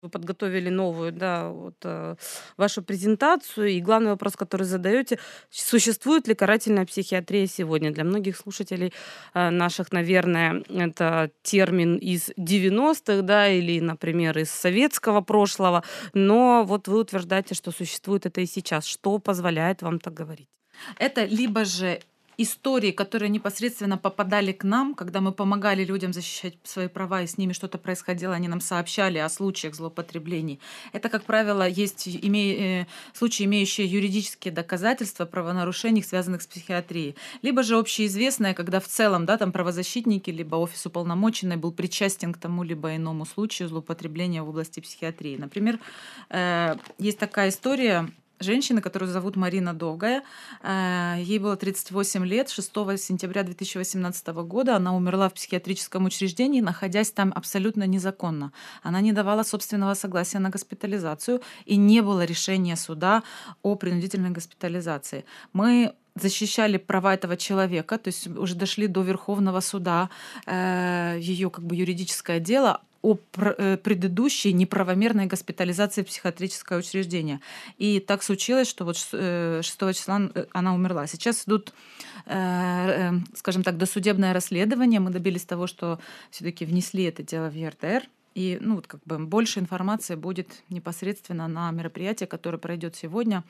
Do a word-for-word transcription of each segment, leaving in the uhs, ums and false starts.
Вы подготовили новую, да, вот, э, вашу презентацию. И главный вопрос, который задаете: существует ли карательная психиатрия сегодня? Для многих слушателей, э, наших, наверное, это термин из девяностых, да, или, например, из советского прошлого. Но вот вы утверждаете, что существует это и сейчас. Что позволяет вам так говорить? Это либо же истории, которые непосредственно попадали к нам, когда мы помогали людям защищать свои права, и с ними что-то происходило, они нам сообщали о случаях злоупотреблений. Это, как правило, есть име- э, случаи, имеющие юридические доказательства правонарушений, связанных с психиатрией. Либо же общеизвестное, когда в целом, да, там правозащитники, либо офис уполномоченной был причастен к тому либо иному случаю злоупотребления в области психиатрии. Например, э, есть такая история женщины, которую зовут Марина Довгая. Э, Ей было тридцать восемь лет. шестого сентября две тысячи восемнадцатого года она умерла в психиатрическом учреждении, находясь там абсолютно незаконно. Она не давала собственного согласия на госпитализацию, и не было решения суда о принудительной госпитализации. Мы защищали права этого человека, то есть уже дошли до Верховного суда, э, ее как бы юридическое дело о пр- э, предыдущей неправомерной госпитализации в психиатрическое учреждение. И так случилось, что вот ш- э, шестого числа э, она умерла. Сейчас идут, э, э, скажем так, досудебное расследование. Мы добились того, что все-таки внесли это дело в ЕРДР. И ну, вот как бы больше информации будет непосредственно на мероприятии, которое пройдет сегодня.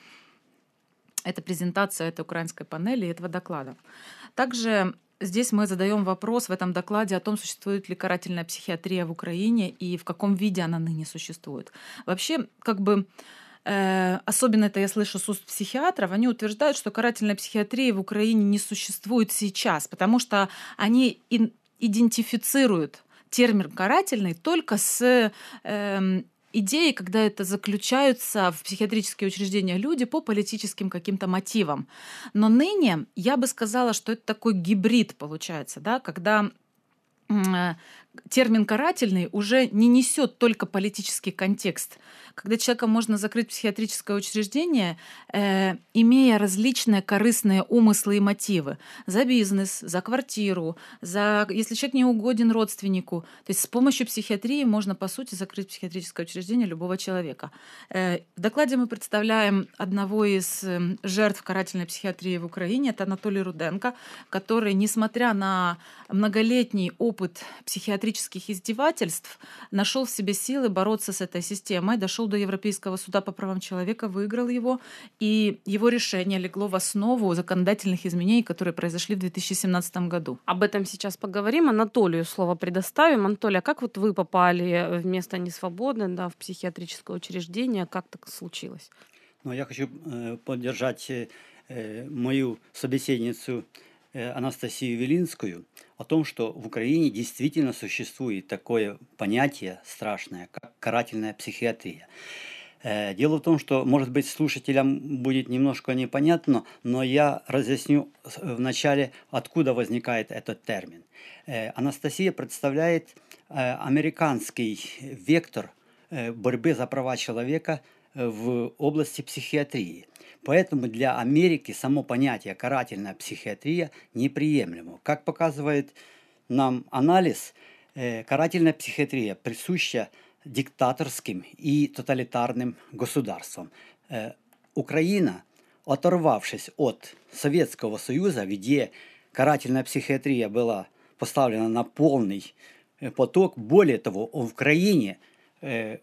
Это презентация этой украинской панели и этого доклада. Также здесь мы задаем вопрос в этом докладе о том, существует ли карательная психиатрия в Украине и в каком виде она ныне существует. Вообще, как бы э, особенно это я слышу с уст психиатров, они утверждают, что карательной психиатрии в Украине не существует сейчас, потому что они ин- идентифицируют термин карательный только с эм, идеей, когда это заключаются в психиатрические учреждения люди по политическим каким-то мотивам. Но ныне я бы сказала, что это такой гибрид получается, да, когда м, э, термин карательный уже не несет только политический контекст. Когда человека можно закрыть в психиатрическое учреждение, э, имея различные корыстные умыслы и мотивы за бизнес, за квартиру, за если человек не угоден родственнику. То есть с помощью психиатрии можно, по сути, закрыть психиатрическое учреждение любого человека. Э, В докладе мы представляем одного из эм, жертв карательной психиатрии в Украине. Это Анатолий Руденко, который, несмотря на многолетний опыт психиатрических издевательств, нашел в себе силы бороться с этой системой, дошел до Европейского суда по правам человека, выиграл его, и его решение легло в основу законодательных изменений, которые произошли в две тысячи семнадцатом году. Об этом сейчас поговорим. Анатолию слово предоставим. Анатолий, а как вот вы попали в место несвободы, да, в психиатрическое учреждение? Как так случилось? Но я хочу э, поддержать э, э, мою собеседницу э, Анастасию Велинскую о том, что в Украине действительно существует такое понятие страшное, как карательная психиатрия. Э, Дело в том, что, может быть, слушателям будет немножко непонятно, но я разъясню с- вначале, откуда возникает этот термин. Э, Анастасия представляет э, американский вектор э, борьбы за права человека э, в области психиатрии. Поэтому для Америки само понятие карательная психиатрия неприемлемо. Как показывает нам анализ, э, карательная психиатрия присуща диктаторским и тоталитарным государствам. Э, Украина, оторвавшись от Советского Союза, где карательная психиатрия была поставлена на полный э, поток, более того, в Украине э,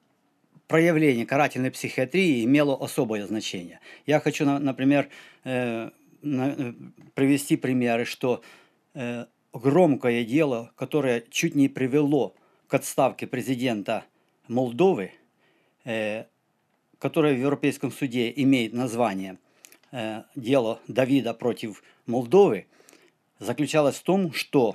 проявление карательной психиатрии имело особое значение. Я хочу, на- например, э, на- э, привести примеры, что э, громкое дело, которое чуть не привело к отставке президента Молдовы, э, которое в Европейском суде имеет название э, «Дело Давида против Молдовы», заключалось в том, что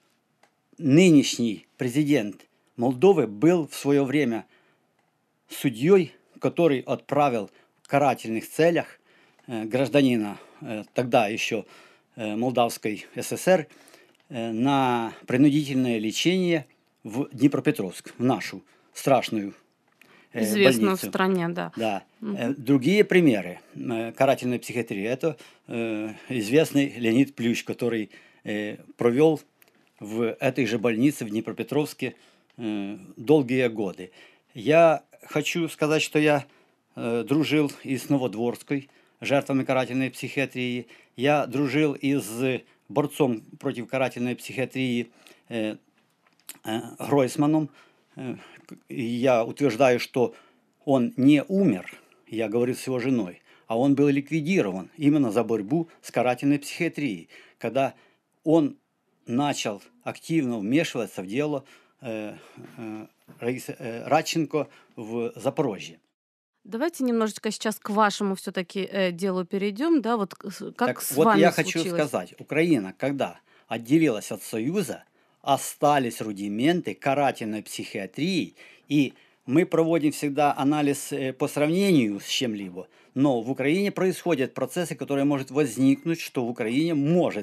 нынешний президент Молдовы был в свое время судьей, который отправил в карательных целях э, гражданина э, тогда еще э, Молдавской ССР э, на принудительное лечение в Днепропетровск, в нашу страшную э, Известную в больницу. стране, да. Да. Э, Мгм. Другие примеры э, карательной психиатрии – это э, известный Леонид Плющ, который э, провел в этой же больнице в Днепропетровске э, долгие годы. Я хочу сказать, что я э, дружил и с Новодворской, жертвами карательной психиатрии. Я дружил и с борцом против карательной психиатрии э, э, Гройсманом. Э, и я утверждаю, что он не умер, я говорил с его женой, а он был ликвидирован именно за борьбу с карательной психиатрией, когда он начал активно вмешиваться в дело э, э, Раисы э, Радченко в Запорожье. Давайте немножечко сейчас к вашему все-таки э, делу перейдем, да, вот к- с- как Так с вот вами я хочу случилось? сказать, Украина, когда отделилась от Союза, остались рудименты карательной психиатрии, и мы проводим всегда анализ э, по сравнению с чем-либо, но в Украине происходят процессы, которые может возникнуть, что в Украине может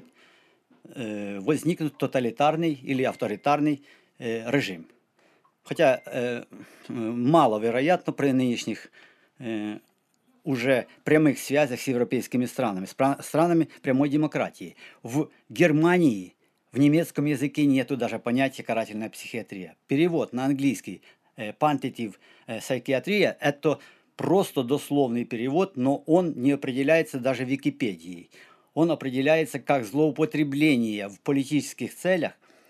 э, возникнуть тоталитарный или авторитарный э, режим. Хотя э, маловероятно при нынешних э, уже прямых связях с европейскими странами, спра- странами прямой демократии. В Германии в немецком языке нету даже понятия карательная психиатрия. Перевод на английский э, quantitative э, psychiatria – это просто дословный перевод, но он не определяется даже Википедией. Он определяется как злоупотребление в политических целях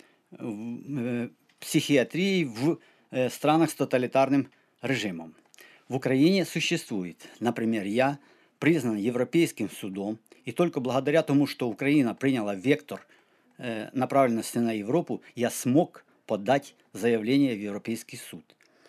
в, э, психиатрии в э, странах с тоталитарным режимом. В Украине существует, например, я признан Европейским судом, и только благодаря тому, что Украина приняла вектор э, направленности на Европу, я смог подать заявление в Европейский суд.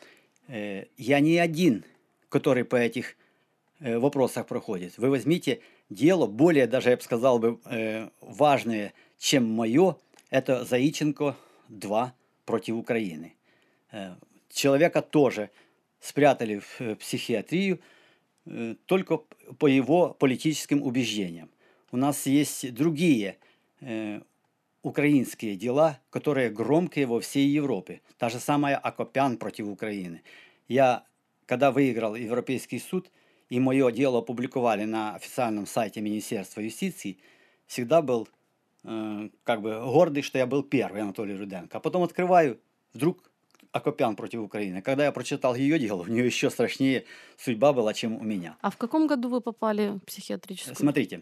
Э, я не один, который по этих э, вопросах проходит. Вы возьмите дело, более даже, я бы сказал, бы, э, важное, чем мое, это Заиченко два против Украины. Э, человека тоже спрятали в психиатрию э, только по его политическим убеждениям. У нас есть другие э, украинские дела, которые громкие во всей Европе. Та же самая Акопян против Украины. Я, когда выиграл Европейский суд, и мое дело опубликовали на официальном сайте Министерства юстиции, всегда был э, как бы гордый, что я был первый, Анатолий Руденко. А потом открываю, вдруг Акопян против Украины. Когда я прочитал ее дело, у нее еще страшнее судьба была, чем у меня. А в каком году вы попали в психиатрическую? Смотрите,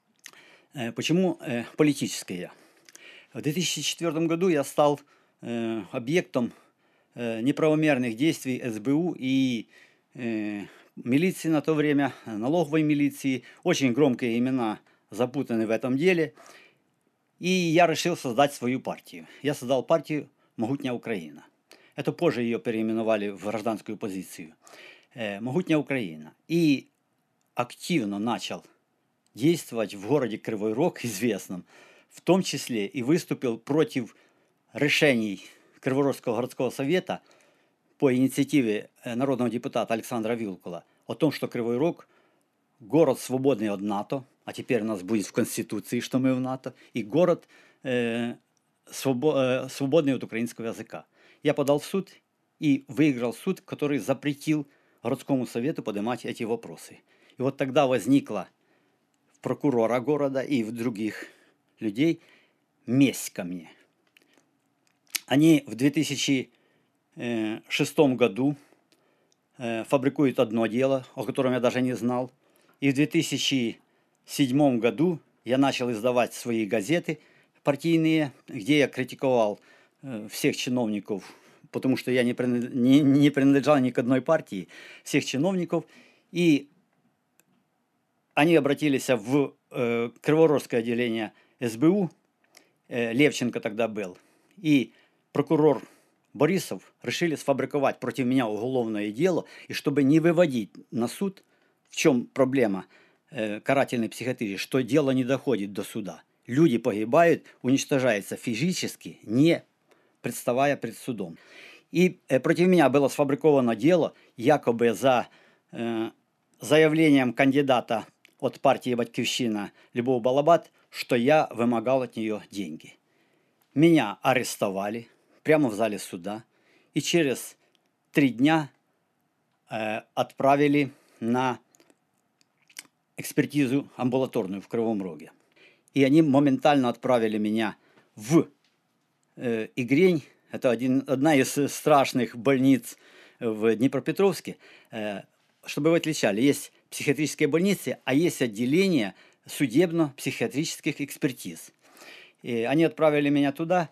э, почему э, политическое? В две тысячи четвёртом году я стал э, объектом э, неправомерных действий эс бэ у и э, милиции на то время, налоговой милиции. Очень громкие имена запутаны в этом деле. И я решил создать свою партию. Я создал партию «Могутня Украина». Это позже ее переименовали в гражданскую позицию. Э, «Могутня Украина». И активно начал действовать в городе Кривой Рог, известном, в том числе и выступил против решений Криворожского городского совета по инициативе народного депутата Александра Вилкула о том, что Кривой Рог – город свободный от НАТО, а теперь у нас будет в Конституции, что мы в НАТО, и город э, свобо, э, свободный от украинского языка. Я подал в суд и выиграл суд, который запретил городскому совету поднимать эти вопросы. И вот тогда возникла в прокурора города и в других людей месть ко мне. Они в две тысячи шестом году э, фабрикуют одно дело, о котором я даже не знал. И в две тысячи седьмом году я начал издавать свои газеты партийные, где я критиковал э, всех чиновников, потому что я не, принад... не, не принадлежал ни к одной партии, всех чиновников. И они обратились в э, Криворожское отделение эс бэ у, э, Левченко тогда был, и прокурор Борисов решили сфабриковать против меня уголовное дело, и чтобы не выводить на суд, в чем проблема э, карательной психиатрии, что дело не доходит до суда. Люди погибают, уничтожаются физически, не представая пред судом. И э, против меня было сфабриковано дело якобы за э, заявлением кандидата от партии «Батьківщина» Любов Балабат, что я вымогал от нее деньги. Меня арестовали прямо в зале суда и через три дня э, отправили на экспертизу амбулаторную в Кривом Роге. И они моментально отправили меня в э, Игрень. Это один, одна из страшных больниц в Днепропетровске, э, чтобы вы отличали, есть психиатрические больницы, а есть отделение судебно-психиатрических экспертиз. И они отправили меня туда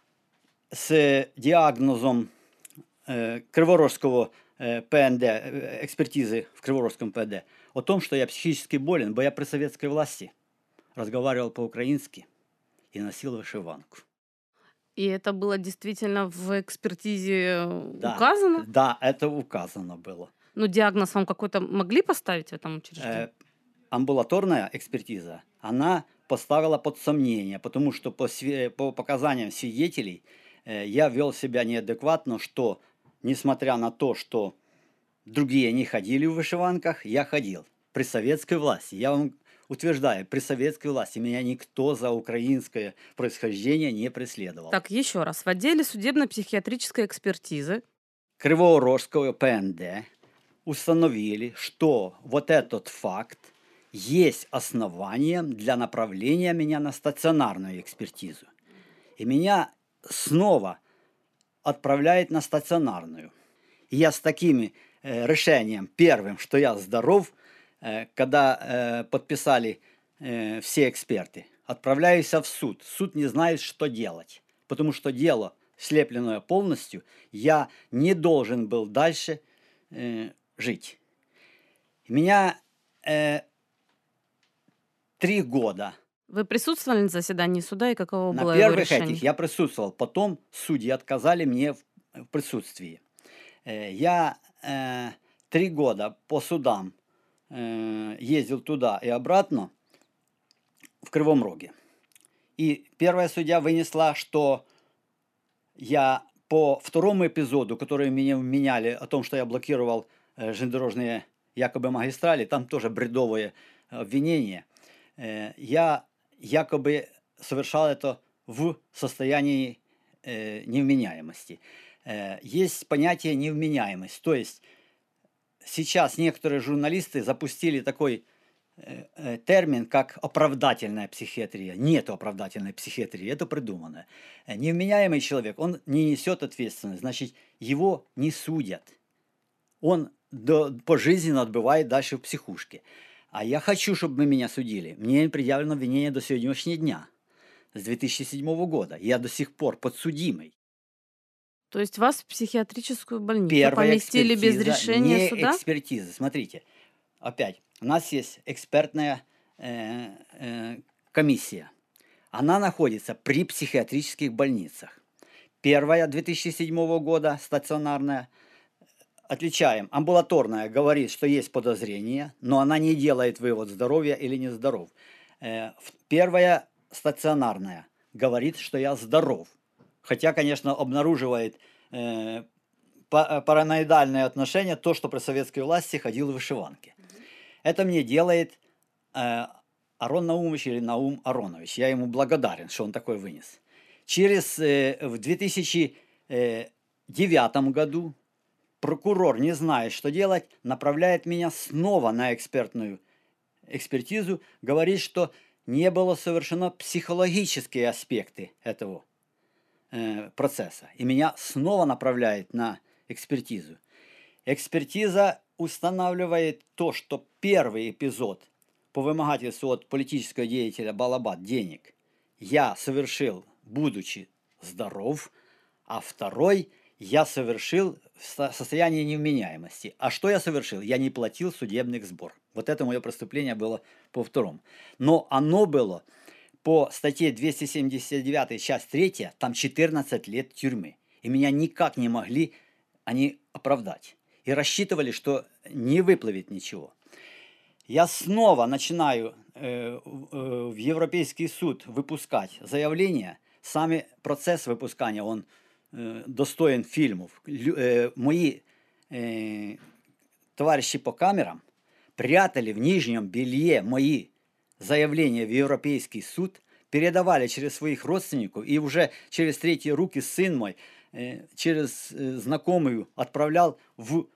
с диагнозом э, Криворожского э, ПНД, э, экспертизы в Криворожском ПНД, о том, что я психически болен, бо я при советской власти разговаривал по-украински и носил вышиванку. И это было действительно в экспертизе Да, указано? да, это указано было. Ну, диагноз вам какой-то могли поставить в этом учреждении? Э, амбулаторная экспертиза, она поставила под сомнение, потому что по, све- по показаниям свидетелей э, я вел себя неадекватно, что, несмотря на то, что другие не ходили в вышиванках, я ходил. При советской власти, я вам утверждаю, при советской власти меня никто за украинское происхождение не преследовал. Так, еще раз. В отделе судебно-психиатрической экспертизы Криворожского ПНД установили, что вот этот факт есть основанием для направления меня на стационарную экспертизу. И меня снова отправляют на стационарную. И я с таким э, решением, первым, что я здоров, э, когда э, подписали э, все эксперты, отправляюсь в суд. Суд не знает, что делать, потому что дело слепленное полностью, я не должен был дальше э, жить. Меня э, три года. вы присутствовали на заседании суда и каково На было его первых решение? этих я присутствовал, потом судьи отказали мне в, в присутствии. Э, я э, три года по судам э, ездил туда и обратно в Кривом Роге. И первая судья вынесла, что я по второму эпизоду, который меня вменяли о том, что я блокировал э, железнодорожные якобы магистрали, там тоже бредовое обвинение, э, я якобы совершал это в состоянии э, невменяемости. Э, есть понятие невменяемость, то есть сейчас некоторые журналисты запустили такой э, э, термин, как оправдательная психиатрия. Нет оправдательной психиатрии, это придумано. Э, Невменяемый человек, он не несет ответственность, значит, его не судят. Он до, пожизненно отбывает дальше в психушке. А я хочу, чтобы меня судили. Мне предъявлено обвинение до сегодняшнего дня, с две тысячи седьмого года. Я до сих пор подсудимый. То есть вас в психиатрическую больницу Первая поместили без экспертиза, решения не суда? экспертиза. Смотрите, опять, у нас есть экспертная э, э, комиссия. Она находится при психиатрических больницах. Первая две тысячи седьмого года, стационарная. Отличаем. Амбулаторная говорит, что есть подозрение, но она не делает вывод, здоровья или не здоров. Э, первая стационарная говорит, что я здоров. Хотя, конечно, обнаруживает э, параноидальное отношение, то, что при советской власти ходил в вышиванке. Это мне делает э, Арон Наумович или Наум Аронович. Я ему благодарен, что он такой вынес. Через, э, в две тысячи девятом году прокурор, не зная, что делать, направляет меня снова на экспертную экспертизу, говорит, что не было совершено психологические аспекты этого э, процесса. И меня снова направляет на экспертизу. Экспертиза устанавливает то, что первый эпизод по вымогательству от политического деятеля Балабат денег я совершил, будучи здоров, а второй я совершил в состоянии невменяемости. А что я совершил? Я не платил судебный сбор. Вот это мое преступление было по второму. Но оно было по статье двести семьдесят девять, часть третья, там четырнадцать лет тюрьмы. И меня никак не могли они оправдать. И рассчитывали, что не выплывет ничего. Я снова начинаю э, э, в Европейский суд выпускать заявления. Сам процесс выпускания, он э, достоин фильмов. Лю, э, мои э, товарищи по камерам прятали в нижнем белье мои заявления в Европейский суд, передавали через своих родственников, и уже через третьи руки сын мой э, через э, знакомую отправлял в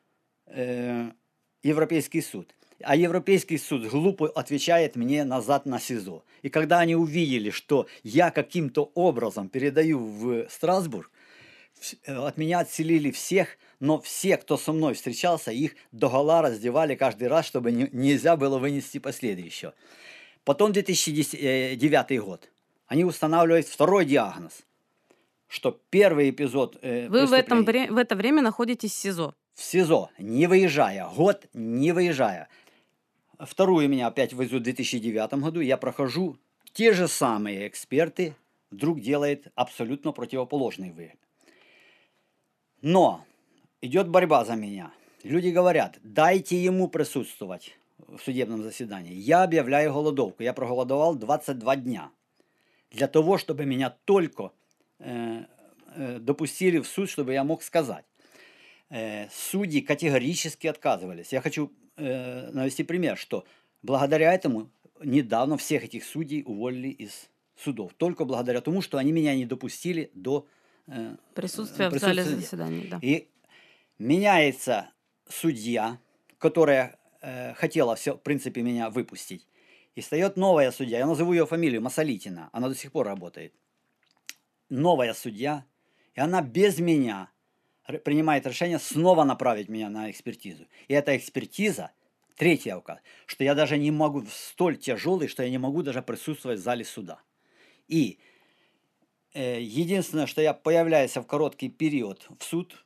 э, Европейский суд. А Европейский суд глупо отвечает мне назад на СИЗО. И когда они увидели, что я каким-то образом передаю в Страсбург, от меня отселили всех, но все, кто со мной встречался, их догола раздевали каждый раз, чтобы не, нельзя было вынести последующего. Потом две тысячи девятый год. Они устанавливают второй диагноз, что первый эпизод э, Вы в, этом, преступления вре- в это время находитесь в СИЗО. в СИЗО, не выезжая, год не выезжая. Вторую меня опять везут в две тысячи девятом году, я прохожу, те же самые эксперты вдруг делают абсолютно противоположный выгляд. Но идет борьба за меня. Люди говорят, дайте ему присутствовать в судебном заседании. Я объявляю голодовку. Я проголодовал двадцать два дня. Для того, чтобы меня только э, э, допустили в суд, чтобы я мог сказать. Э, судьи категорически отказывались. Я хочу э, навести пример, что благодаря этому недавно всех этих судей уволили из судов. Только благодаря тому, что они меня не допустили до э, Присутствие в присутствия зале в суде. заседаний, да. И меняется судья, которая э, хотела все, в принципе, меня выпустить. И встает новая судья, я назову ее фамилию, Масалитина, она до сих пор работает. Новая судья, и она без меня р- принимает решение снова направить меня на экспертизу. И эта экспертиза, третья указ, что я даже не могу, столь тяжелый, что я не могу даже присутствовать в зале суда. И э, единственное, что я появляюсь в короткий период в суд,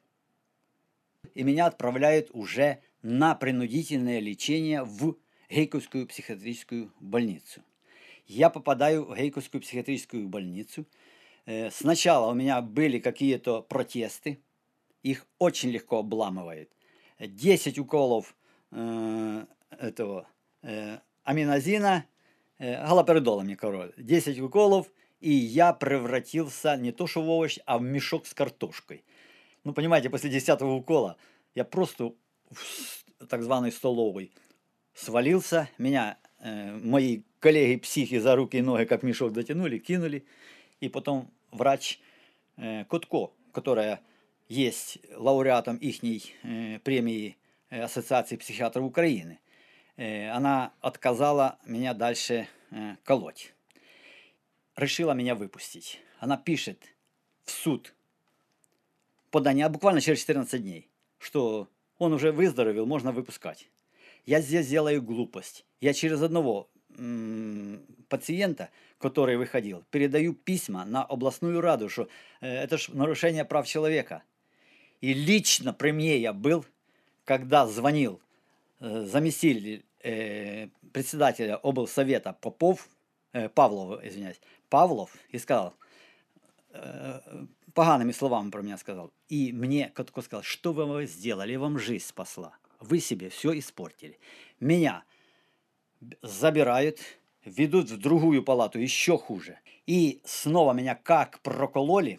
и меня отправляют уже на принудительное лечение в Гейковскую психиатрическую больницу. Я попадаю в Гейковскую психиатрическую больницу. Э, Сначала у меня были какие-то протесты, их очень легко обламывают. десять уколов э, этого э, аминозина, э, галоперидола мне король, десять уколов, и я превратился не то что в овощ, а в мешок с картошкой. Ну, понимаете, после десятого укола я просто в так званой столовой свалился, меня э, мои коллеги-психи за руки и ноги как мешок дотянули, кинули, и потом врач э, Котко, которая есть лауреатом ихней э, премии э, Ассоциации психиатров Украины, э, она отказала меня дальше э, колоть. Решила меня выпустить. Она пишет в суд подание, буквально через четырнадцать дней, что он уже выздоровел, можно выпускать. Я здесь делаю глупость. Я через одного м, пациента, который выходил, передаю письма на областную раду, что э, это ж нарушение прав человека. И лично при мне я был, когда звонил э, заместитель э, председателя облсовета Попов, э, Павлов, извиняюсь, Павлов, и сказал, э, погаными словами про меня сказал. И мне Котко сказал, что вы сделали, я вам жизнь спасла. Вы себе все испортили. Меня забирают, ведут в другую палату, еще хуже. И снова меня как прокололи,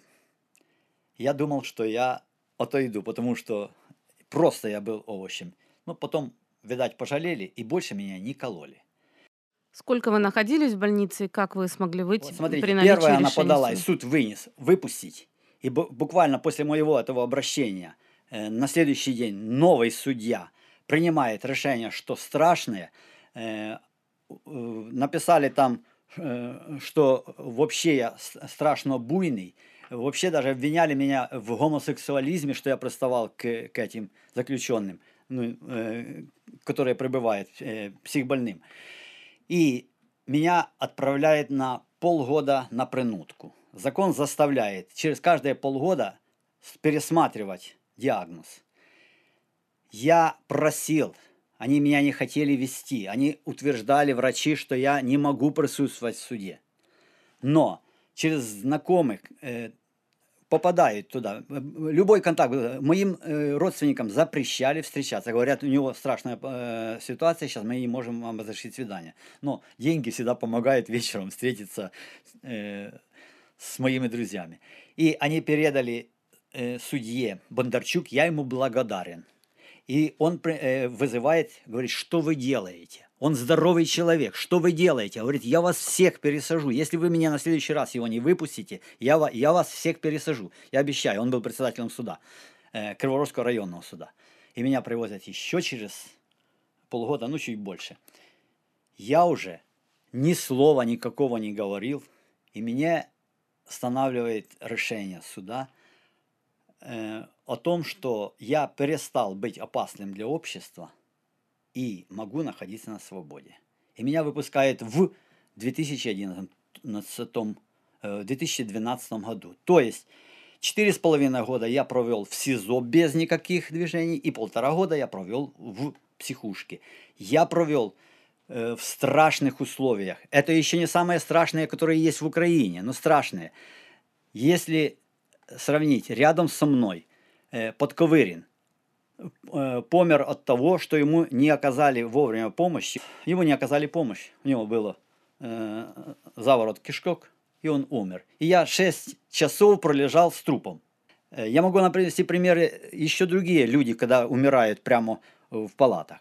я думал, что я отойду, потому что просто я был овощем. Но потом, видать, пожалели и больше меня не кололи. Сколько вы находились в больнице и как вы смогли выйти Вот смотрите, при наличии первая она решения подала, и суда? суд вынес выпустить. И бу- буквально после моего этого обращения э, на следующий день новый судья принимает решение, что страшное. Э, э, написали там, э, что вообще я с- страшно буйный. Вообще даже обвиняли меня в гомосексуализме, что я приставал к, к этим заключенным, ну, э, которые пребывают э, психбольным. И меня отправляет на полгода на принудку. Закон заставляет через каждые полгода с- пересматривать диагноз. Я просил, они меня не хотели вести, они утверждали, врачи, что я не могу присутствовать в суде. Но через знакомых э, попадают туда. Любой контакт. Моим э, родственникам запрещали встречаться. Говорят, у него страшная э, ситуация, сейчас мы не можем вам разрешить свидание. Но деньги всегда помогают вечером встретиться э, с моими друзьями. И они передали э, судье Бондарчук, я ему благодарен. И он э, вызывает, говорит, что вы делаете? Он здоровый человек, что вы делаете? Говорит, я вас всех пересажу. Если вы меня на следующий раз его не выпустите, я, ва- я вас всех пересажу. Я обещаю, он был председателем суда, э, Криворожского районного суда. И меня привозят еще через полгода, ну чуть больше. Я уже ни слова никакого не говорил, и меня останавливает решение суда э, о том, что я перестал быть опасным для общества и могу находиться на свободе. И меня выпускают в две тысячи одиннадцатом, э, две тысячи двенадцатом году. То есть четыре с половиной года я провел в СИЗО без никаких движений, и полтора года я провел в психушке. Я провел э, в страшных условиях. Это еще не самые страшные, которые есть в Украине, но страшные. Если сравнить, рядом со мной э, Подковырин э, помер от того, что ему не оказали вовремя помощи. Ему не оказали помощь. У него было э, заворот кишок, и он умер. И я шесть часов пролежал с трупом. Э, я могу привести примеры еще другие люди, когда умирают прямо в палатах.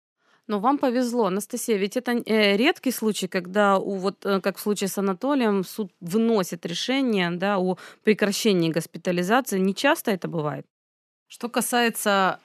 Но вам повезло, Анастасия, ведь это э, редкий случай, когда, у, вот, э, как в случае с Анатолием, суд выносит решение, да, о прекращении госпитализации. Не часто это бывает? Что касается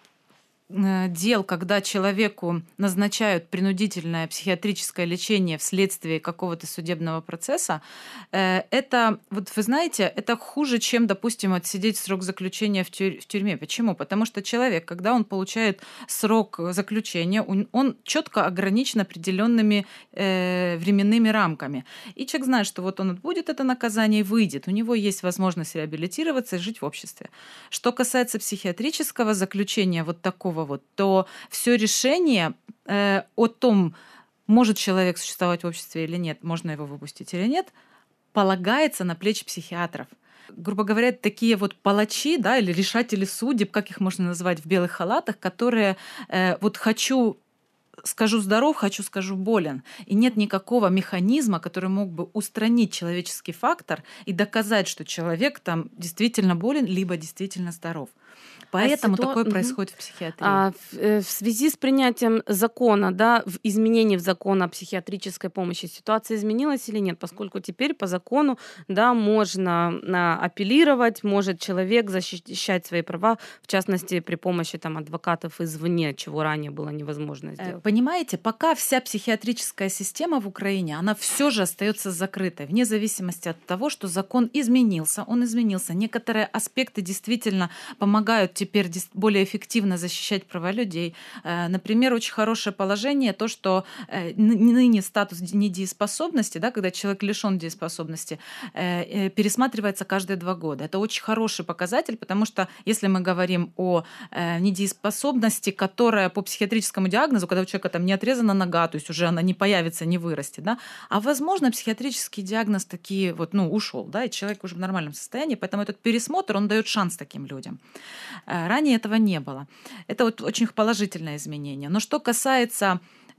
э, дел, когда человеку назначают принудительное психиатрическое лечение вследствие какого-то судебного процесса, э, это, вот вы знаете, это хуже, чем, допустим, отсидеть срок заключения в, тюрь- в тюрьме. Почему? Потому что человек, когда он получает срок заключения, он, он четко ограничен определенными э, временными рамками. И человек знает, что вот он отбудет это наказание и выйдет. У него есть возможность реабилитироваться и жить в обществе. Что касается психиатрического заключения вот такого вот, то все решение э, о том, может человек существовать в обществе или нет, можно его выпустить или нет, полагается на плечи психиатров. Грубо говоря, такие вот палачи, да, или решатели судеб, как их можно назвать, в белых халатах, которые э, вот хочу скажу здоров, хочу скажу болен. И нет никакого механизма, который мог бы устранить человеческий фактор и доказать, что человек там действительно болен, либо действительно здоров. Поэтому А ситуа- такое Мгм. происходит в психиатрии. А в, э, в связи с принятием закона, да, в изменении в закон о психиатрической помощи, ситуация изменилась или нет? Поскольку теперь по закону, да, можно а, апеллировать, может человек защищать свои права, в частности, при помощи там адвокатов извне, чего ранее было невозможно Э, сделать. Понимаете, пока вся психиатрическая система в Украине, она все же остается закрытой, вне зависимости от того, что закон изменился, он изменился. Некоторые аспекты действительно помогают теперь дис- более эффективно защищать права людей. Э, Например, очень хорошее положение то, что э, ны- ныне статус недееспособности, да, когда человек лишен дееспособности, э, э, пересматривается каждые два года. Это очень хороший показатель, потому что если мы говорим о э, недееспособности, которая по психиатрическому диагнозу, когда у человека там не отрезана нога, то есть уже она не появится, не вырастет, да, а возможно психиатрический диагноз таки вот, ну, ушел, да, и человек уже в нормальном состоянии, поэтому этот пересмотр, он дает шанс таким людям. Э, Ранее этого не было. Это вот очень положительное изменение. Но что касается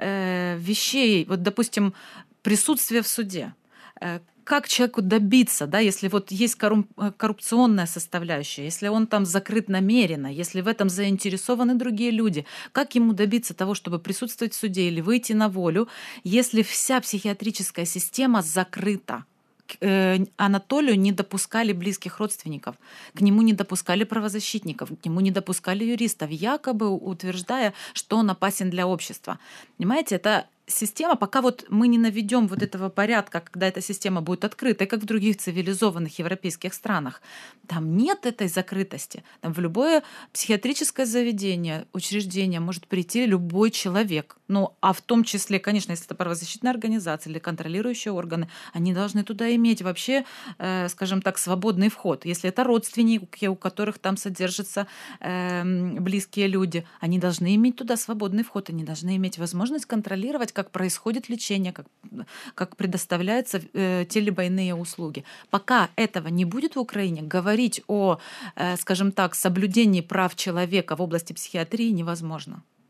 э, вещей, вот, допустим, присутствия в суде, э, как человеку добиться, да, если вот есть коррум- э, коррупционная составляющая, если он там закрыт намеренно, если в этом заинтересованы другие люди, как ему добиться того, чтобы присутствовать в суде или выйти на волю, если вся психиатрическая система закрыта? К э, Анатолию не допускали близких родственников, к нему не допускали правозащитников, к нему не допускали юристов, якобы утверждая, что он опасен для общества. Понимаете, это система, пока вот мы не наведем вот этого порядка, когда эта система будет открытой, как в других цивилизованных европейских странах, там нет этой закрытости. Там в любое психиатрическое заведение, учреждение может прийти любой человек. Ну, а в том числе, конечно, если это правозащитная организация или контролирующие органы, они должны туда иметь вообще, э, скажем так, свободный вход. Если это родственники, у которых там содержатся э, близкие люди, они должны иметь туда свободный вход, они должны иметь возможность контролировать, как происходит лечение, как, как предоставляются э, те либо иные услуги. Пока этого не будет в Украине, говорить о, э, скажем так, соблюдении прав человека в области психиатрии невозможно.